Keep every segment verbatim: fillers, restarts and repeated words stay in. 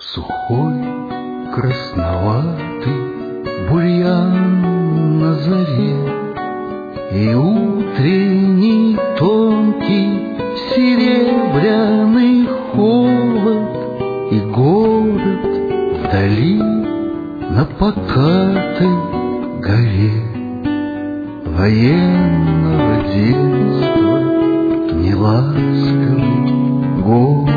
Сухой, красноватый бурьян на заре, И утренний тонкий серебряный холод, И город вдали на покатой горе военного детства, неласковый город.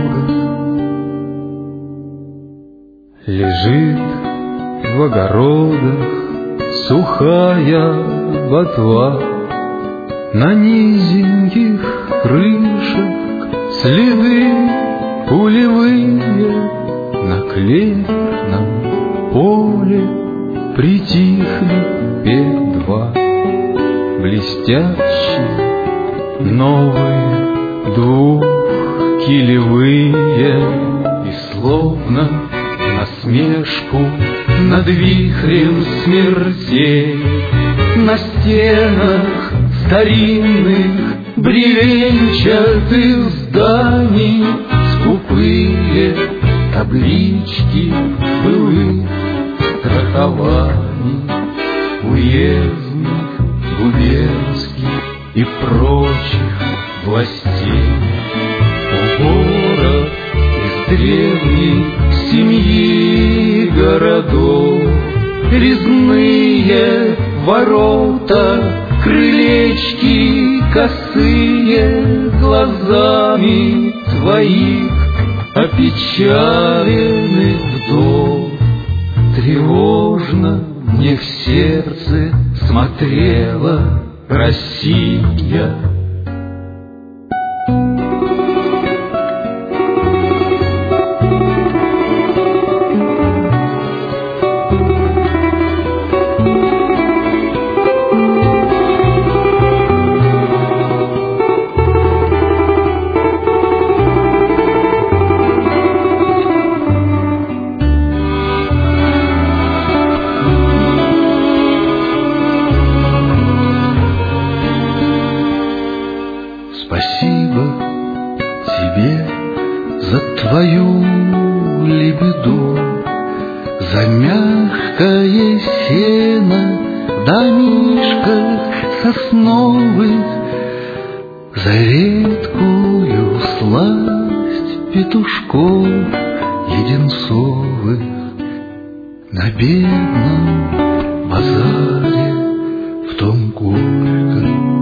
Лежит в огородах сухая ботва, На низеньких крышах следы пулевые, На клеверном поле притихли пе-два. Блестящие новые двухкилевые, И словно насмешку над вихрем смертей на стенах старинных бревенчатых зданий скупые таблички былых страхований уездных, губернских и прочих властей. О, город из древней семьи городов, резные ворота, крылечки косые, глазами твоих опечаленных вдов. Тревожно мне в сердце смотрела Россия. Спасибо тебе за твою лебеду, За мягкое сено в домишках сосновых, За редкую сласть петушков леденцовых на бедном базаре в том горьком